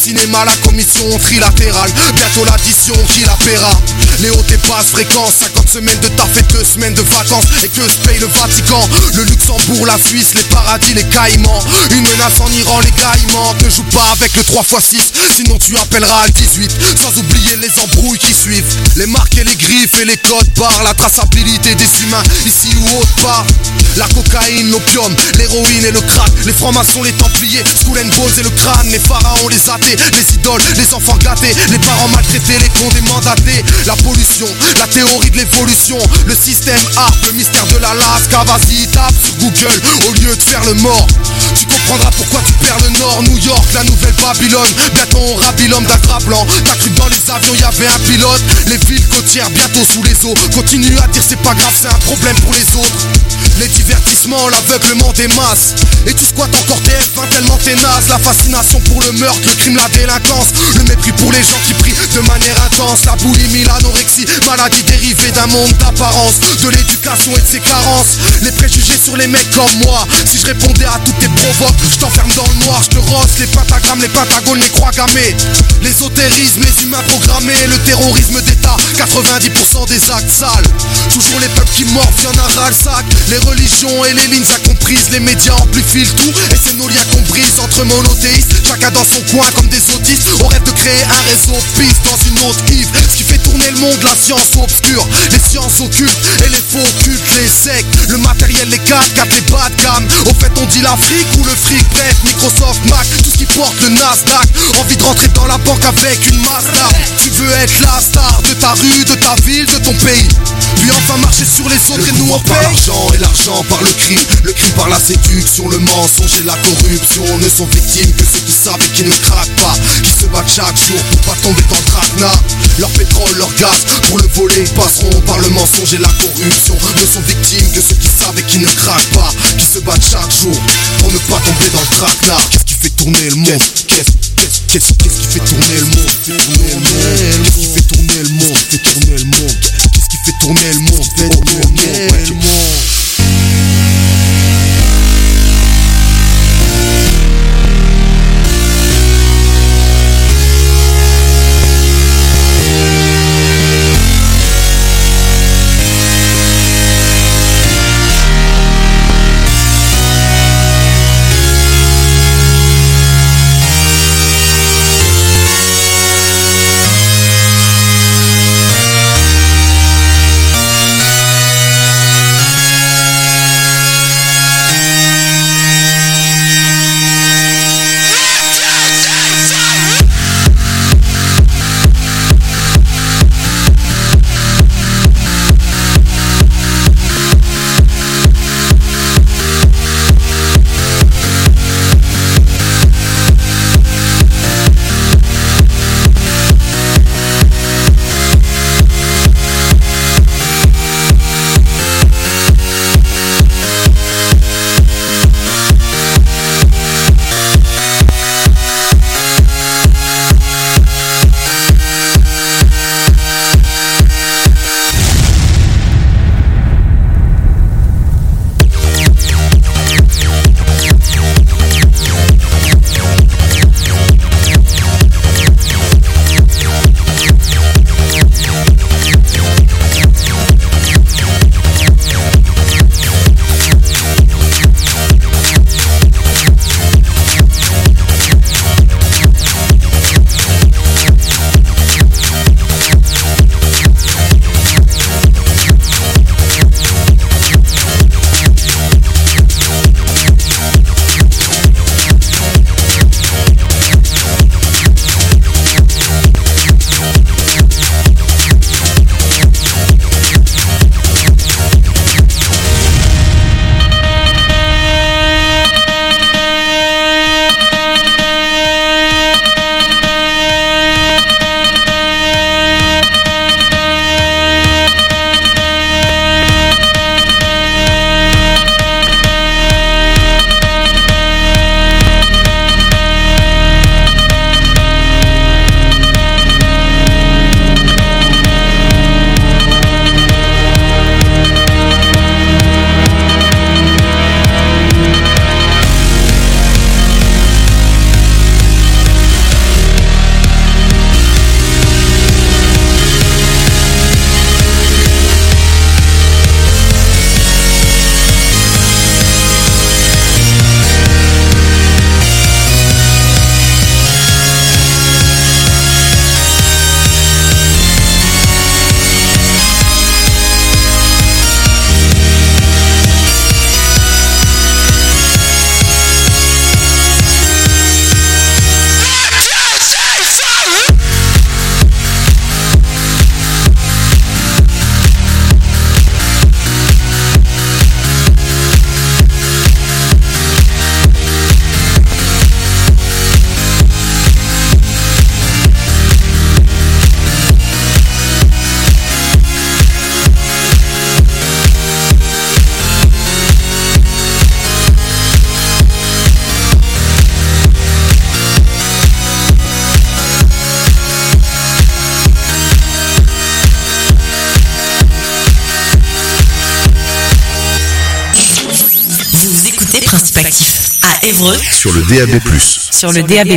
cinéma, la commission trilatérale. Bientôt l'addition qui la paiera. Les hautes et basses fréquences, 50 semaines de taf et 2 semaines de vacances. Et que se paye le Vatican, le Luxembourg, la Suisse, les paradis, les Caïmans. Une menace en Iran, les Caïmans. Ne joue pas avec le 3x6, sinon tu appelleras le 18. Sans oublier les embrouilles qui suivent. Les marques et les griffes et les codes barres. La traçabilité des humains, ici ou autre part. La cocaïne, l'opium, l'héroïne et le crack. Les francs-maçons, les templiers, Skull and Bones et le crâne. Les pharaons, les athées, les idoles, les enfants gâtés. Les parents maltraités, les condés mandatés. La pollution, la théorie de l'évolution. Le système A, le mystère de la lasca. Vas-y, tape sur Google au lieu de faire le mort. Tu comprendras pourquoi tu perds le nord. New York, la nouvelle Babylone. Bientôt on rabille l'homme d'Agra blanc. T'as cru que dans les avions y'avait un pilote. Les villes côtières bientôt sous les eaux. Continue à dire c'est pas grave, c'est un problème pour les autres. Les divertissements, l'aveuglement des masses. Et tu squattes encore TF1 tellement t'es naze. La fascination pour le meurtre, le crime, la délinquance. Le mépris pour les gens qui prient de manière intense. La boulimie, l'anorexie, maladie dérivée d'un monde d'apparence. De l'éducation et de ses carences. Les préjugés sur les mecs comme moi. Si je répondais à toutes tes provoques, je t'enferme dans le noir, je te rosse. Les pentagrammes, les pentagones, les croix gammées. L'ésotérisme, les humains programmés. Le terrorisme d'État, 90% des actes sales. Toujours les peuples qui mordent, y'en a ras le sac. Les religions et les lignes incomprises. Les médias amplifient le tout et c'est nos liens qu'on brise. Entre monothéistes, chacun dans son coin comme des autistes. On rêve de créer un réseau piste dans une autre Yves. Ce qui fait tourner le monde, la science obscure. Les sciences occultes et les faux cultes. Les sectes, le matériel, les 4x4, les bas de gamme. Au fait on dit l'Afrique ou le fric. Bref, Microsoft, Mac, tout ce qui porte le Nasdaq. Envie de rentrer dans la banque avec une Mazda. Tu veux être la star de ta rue, de ta ville, de ton pays. Puis enfin marcher sur les autres et nous on paye. L'argent et l'argent par le crime par la séduction, le mensonge et la corruption. Ne sont victimes que ceux qui savent et qui ne craquent pas, qui se battent chaque jour pour pas tomber dans le traquenard. Leur pétrole, leur gaz, pour le voler, passeront par le mensonge et la corruption. Ne sont victimes que ceux qui savent et qui ne craquent pas, qui se battent chaque jour pour ne pas tomber dans le traquenard. Qu'est-ce qui fait tourner le monde? Qu'est-ce qui fait tourner le monde? Qu'est-ce qui fait tourner le monde? Qu'est-ce qui fait tourner le monde? Qu'est-ce qui fait tourner le monde? Fait tourner le monde. Introspectif à Évreux sur le DAB+. Sur le DAB+.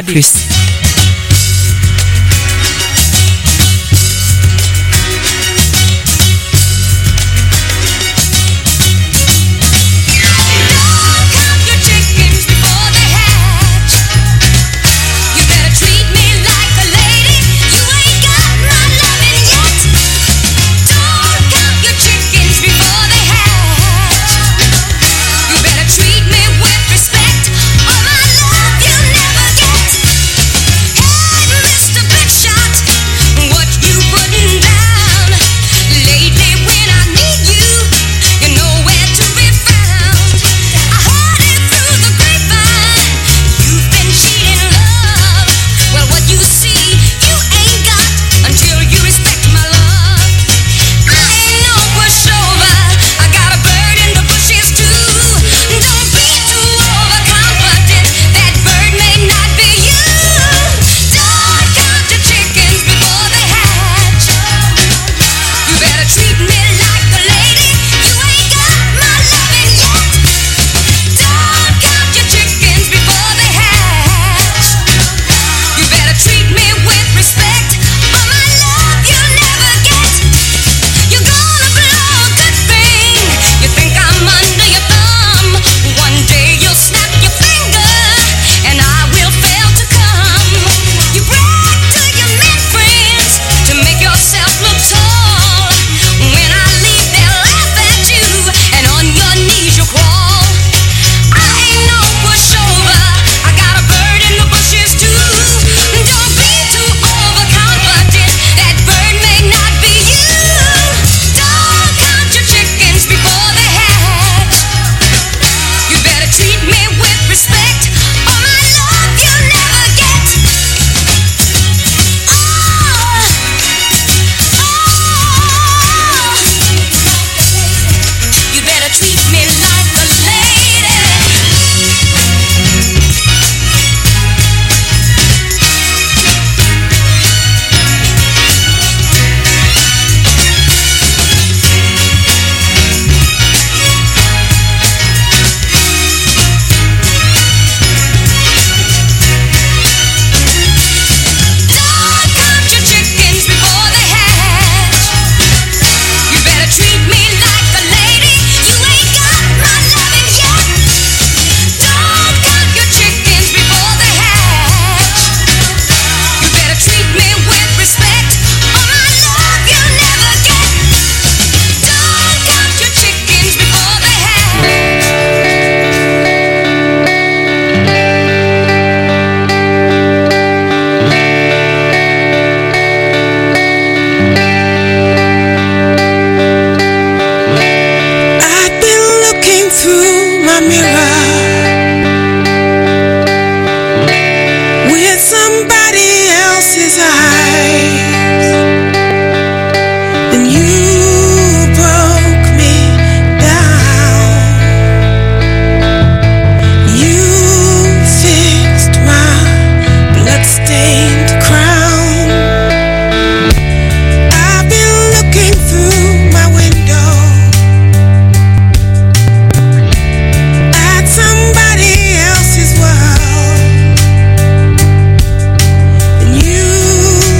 You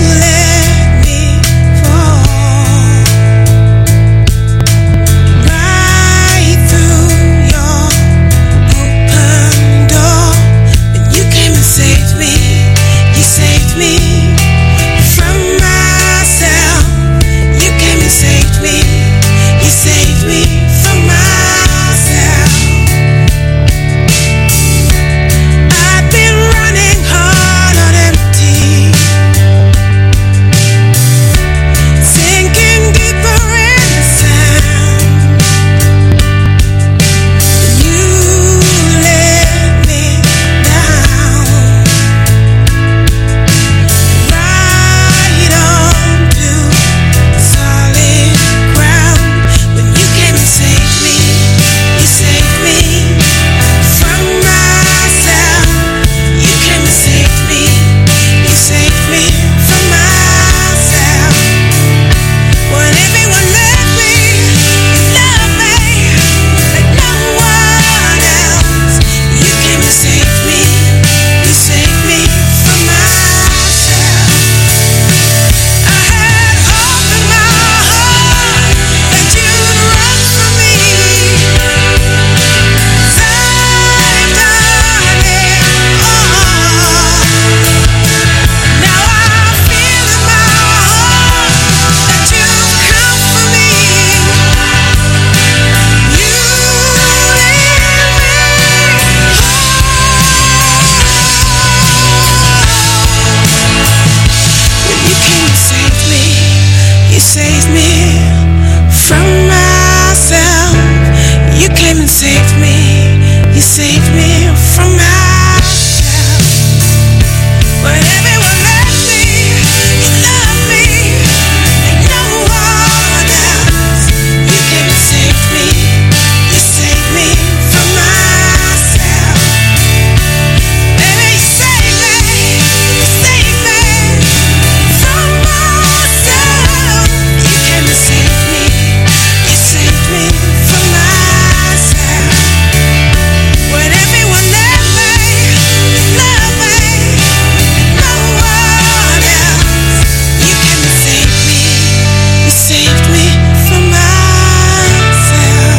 You saved me from myself. You came and saved me. You saved me from myself. When everyone left me, you loved me like no one else. You came and saved me. You saved me from myself. Baby, you saved me. You saved me from myself. You came and saved me. You saved me from myself. When everyone left me, you loved me like no one else. You came and saved me. You saved me from myself.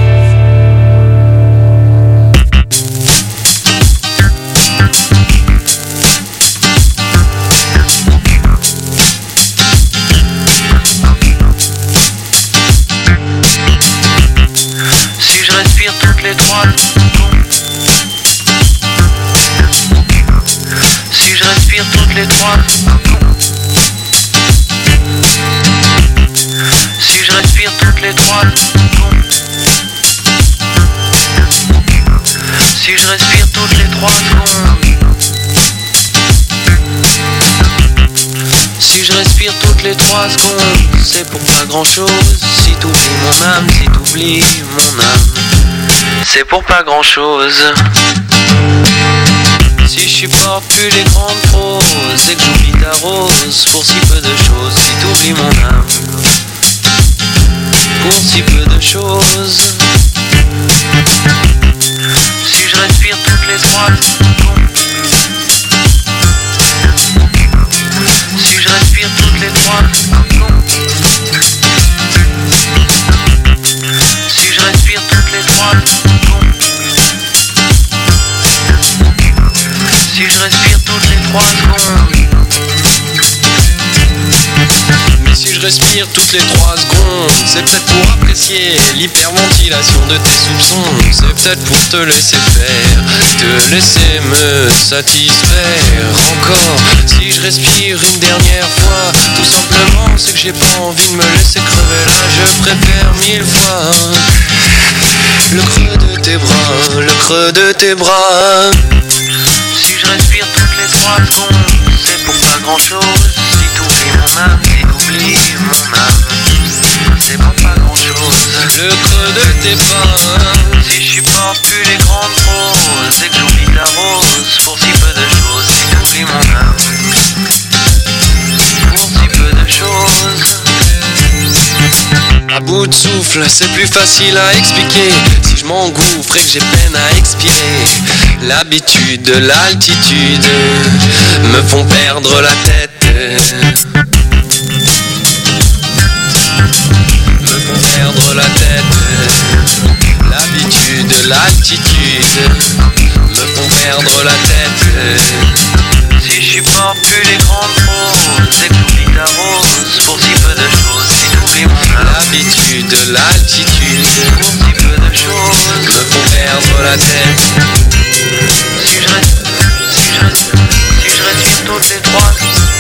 Si je respire toutes les 3 secondes, si je respire toutes les 3 secondes, si je respire toutes les 3 secondes, si je respire toutes les 3 secondes, si je respire toutes les 3 secondes, c'est pour pas grand chose. Si t'oublies mon âme, si t'oublies mon âme, c'est pour pas grand chose. Si je supporte plus les grandes proses et que j'oublie ta rose pour si peu de choses, si t'oublies mon âme pour si peu de choses. Si je respire toutes les 3 secondes, si je respire toutes les 3 secondes, si je respire toutes les 3 secondes, si je respire toutes les 3 secondes, mais si je respire toutes les 3 secondes, c'est peut-être pour apprécier l'hyperventilation de tes soupçons, c'est peut-être pour te laisser faire, te laisser me satisfaire encore. Si je respire une dernière fois, tout simplement c'est que j'ai pas envie de me laisser crever là, je préfère 1000 fois le creux de tes bras, le creux de tes bras. Si je respire toutes les 3 secondes, c'est pour pas grand chose. Si t'oublies mon âme, si t'oublies mon âme, c'est pour pas grand chose. Le creux de tes bras. Si je supporte plus les grandes proses et que j'oublie ta rose pour si peu de choses, si t'oublies mon âme pour si peu de choses. À bout de souffle, c'est plus facile à expliquer. Si je m'engouffre et que j'ai peine à expirer, l'habitude, l'altitude me font perdre la tête, me font perdre la tête. L'habitude, l'altitude me font perdre la tête. Si je supporte plus les grandes proses et que j'oublie ta rose pour si peu de choses, si t'oublies mon âme, l'habitude, l'altitude pour si peu de choses me font perdre la tête. Si je respire toutes les 3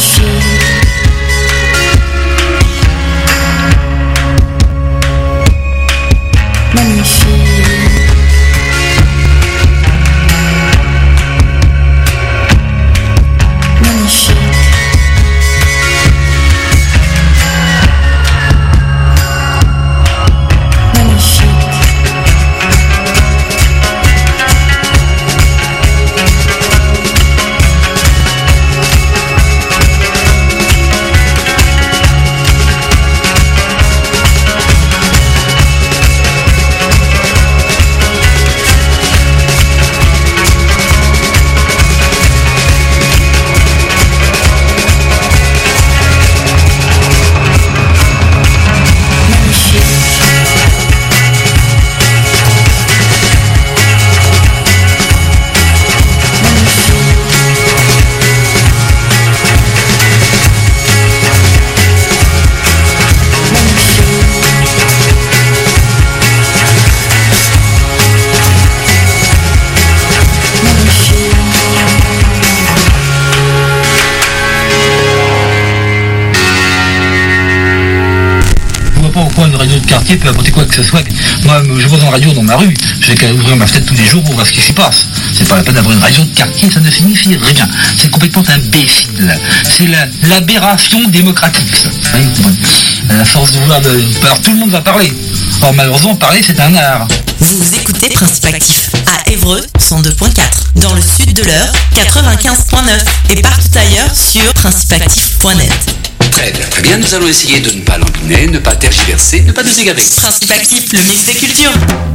Quartier peut apporter quoi que ce soit. Moi, je vois une radio dans ma rue, j'ai qu'à ouvrir ma fenêtre tous les jours pour voir ce qui s'y passe. C'est pas la peine d'avoir une radio de quartier, ça ne signifie rien. C'est complètement imbécile. C'est l'aberration démocratique, ça. À force de vouloir alors tout le monde va parler. Or malheureusement, parler c'est un art. Vous écoutez Principe Actif à Évreux 102.4, dans le sud de l'Eure 95.9 et partout ailleurs sur principeactif.net. Très bien, nous allons essayer de ne pas lampiner, ne pas tergiverser, ne pas nous égarer. Principe Actif, le mix des cultures.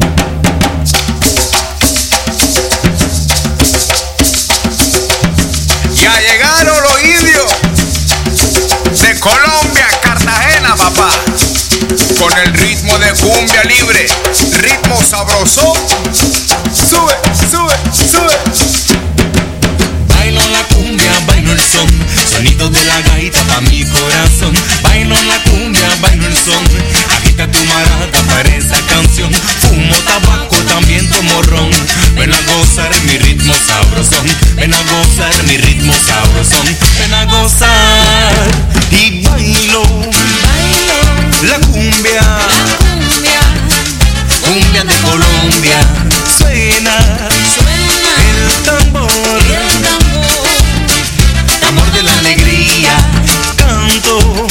Ya llegaron los indios de Colombia, Cartagena, papá, con el ritmo de cumbia libre, ritmo sabroso. Sube, sube, sube. Bailo la cumbia, bailo el son, sonido de la gaita pa' mi corazón. Bailo la cumbia, bailo el son, agita tu maraca para esa canción. Fumo tabaco, también tomo ron. Ven a gozar mi ritmo sabrosón, ven a gozar mi ritmo sabrosón. Ven a gozar y bailo, la cumbia, cumbia de Colombia. Suena el tambor, tambor de la alegría. Canto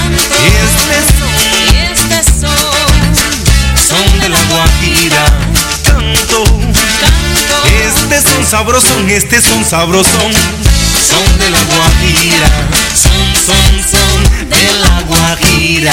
este son de la Guajira. Canto este son sabrosón, este son sabrosón. Son de la Guajira, son de la Guajira.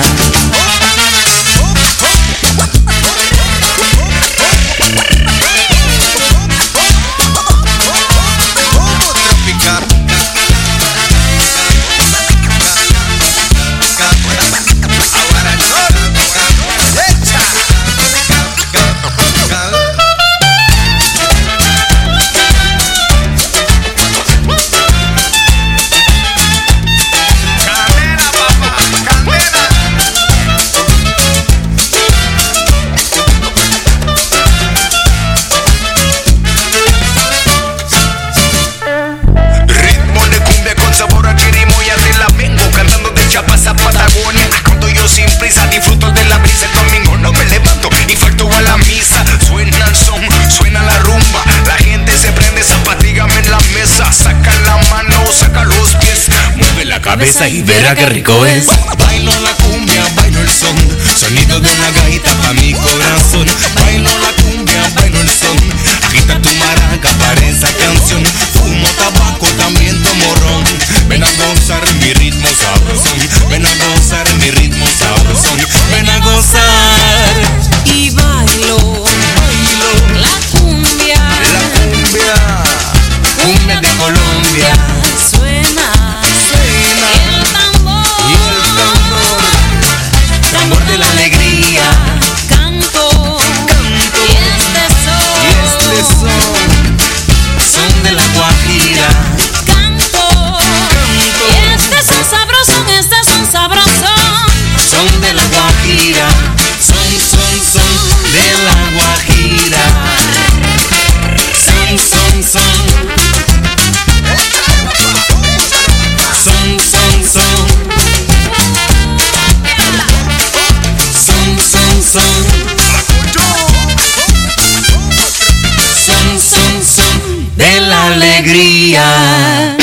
Cabeza y verá qué rico es. Bailo la cumbia, bailo el son, sonido de la gaita pa' mi corazón. Bailo la cumbia, bailo el son, agita tu maraca para esa canción. Fumo tabaco, también tomo ron. Ven a gozar mi ritmo sabrosón, ven a gozar mi ritmo sabrosón. Ven a gozar y bailo la cumbia, cumbia de Colombia. Suena tambor de la alegría. Canto y este son de la Guajira. Canto y este son sabrosón, son de la Guajira. alegría.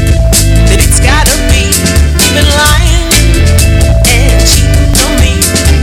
Lying and cheating on me.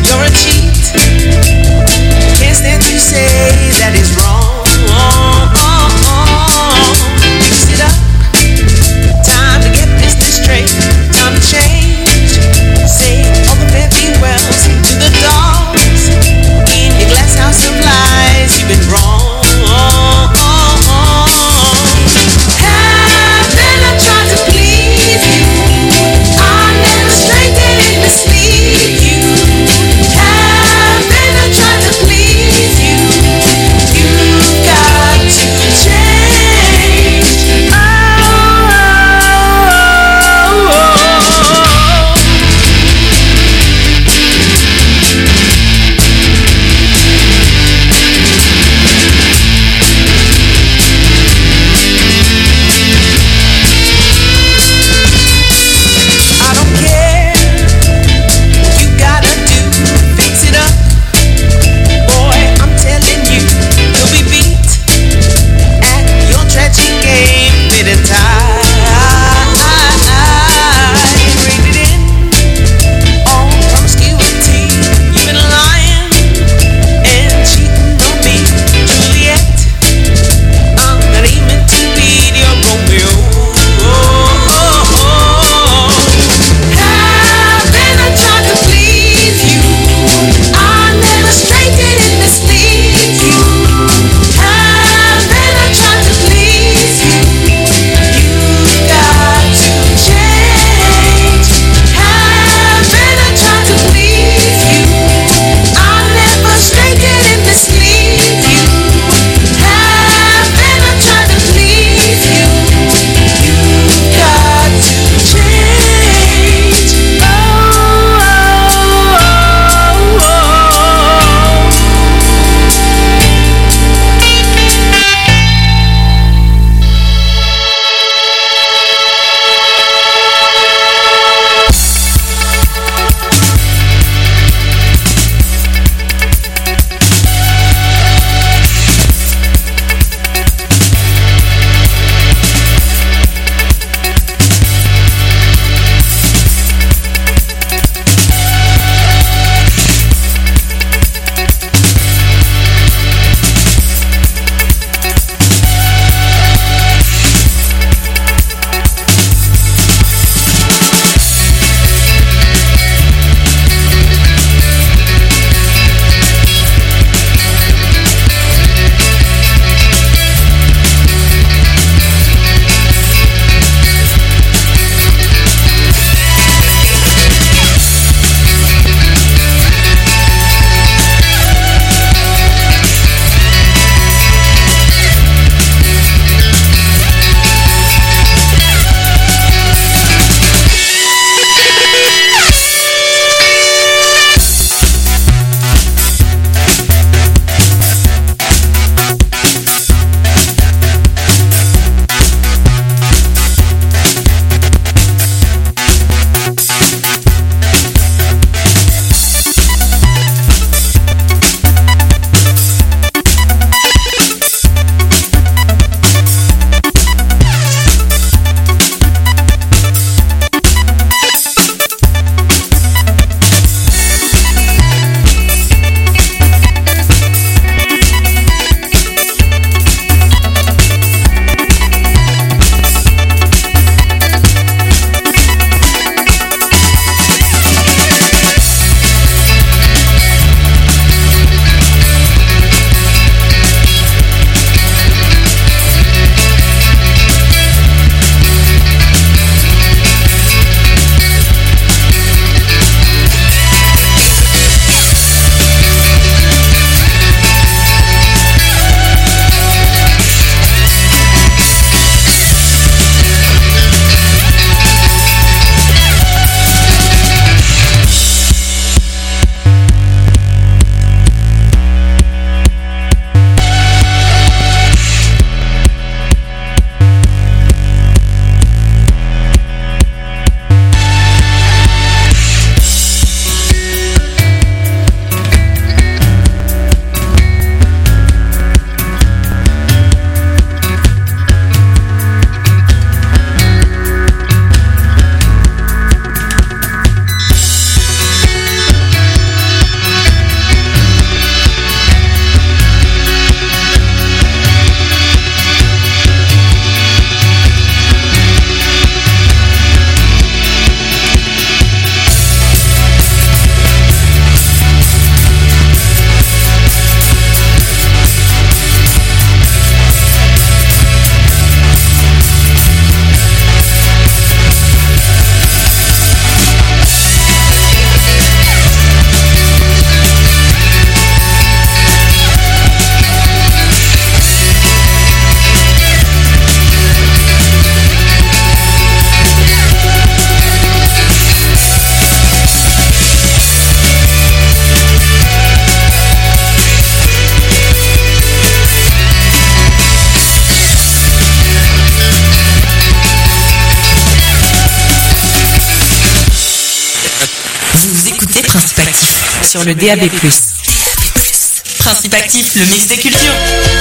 sur le DAB+. Principe actif, le mix des cultures.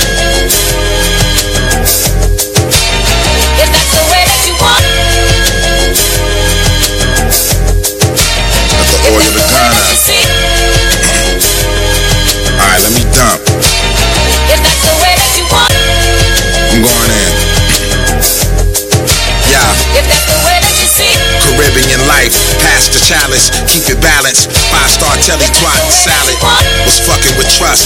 Alright, let me dump. I'm going in. Yeah. Caribbean life, pass the chalice, keep it balanced. 5-star telly, twat, salad. Was fucking with trust,